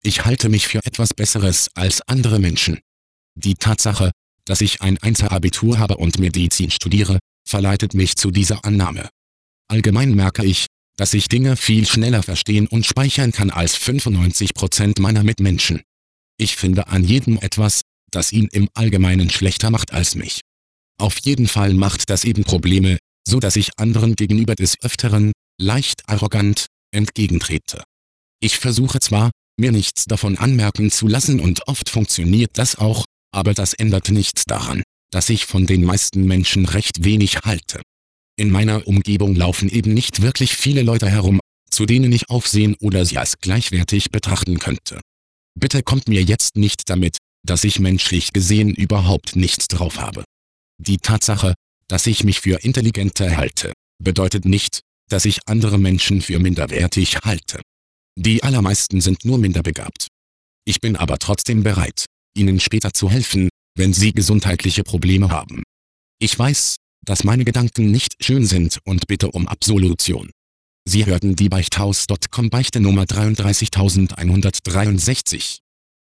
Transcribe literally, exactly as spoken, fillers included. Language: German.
Ich halte mich für etwas Besseres als andere Menschen. Die Tatsache, dass ich ein Einser-Abitur habe und Medizin studiere, verleitet mich zu dieser Annahme. Allgemein merke ich, dass ich Dinge viel schneller verstehen und speichern kann als fünfundneunzig Prozent meiner Mitmenschen. Ich finde an jedem etwas, das ihn im Allgemeinen schlechter macht als mich. Auf jeden Fall macht das eben Probleme, so dass ich anderen gegenüber des Öfteren, leicht arrogant, entgegentrete. Ich versuche zwar, mir nichts davon anmerken zu lassen und oft funktioniert das auch, aber das ändert nichts daran, dass ich von den meisten Menschen recht wenig halte. In meiner Umgebung laufen eben nicht wirklich viele Leute herum, zu denen ich aufsehen oder sie als gleichwertig betrachten könnte. Bitte kommt mir jetzt nicht damit, dass ich menschlich gesehen überhaupt nichts drauf habe. Die Tatsache, dass ich mich für intelligenter halte, bedeutet nicht, dass ich andere Menschen für minderwertig halte. Die allermeisten sind nur minderbegabt. Ich bin aber trotzdem bereit, ihnen später zu helfen, wenn sie gesundheitliche Probleme haben. Ich weiß, dass meine Gedanken nicht schön sind und bitte um Absolution. Sie hörten die Beichthaus Punkt com Beichte Nummer dreiunddreißigtausendeinhundertdreiundsechzig.